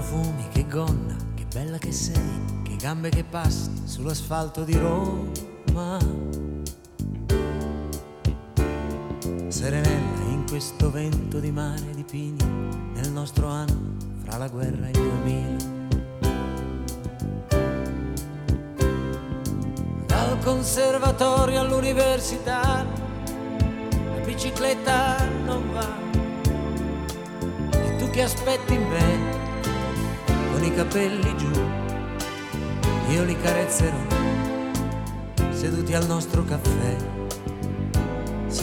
profumi, che gonna, che bella che sei, che gambe che passi sull'asfalto di Roma. Serenella in questo vento di mare di pini, nel nostro anno fra la guerra e il 2000. Dal conservatorio all'università la bicicletta non va. E tu che aspetti me con i capelli giù, io li carezzerò seduti al nostro caffè.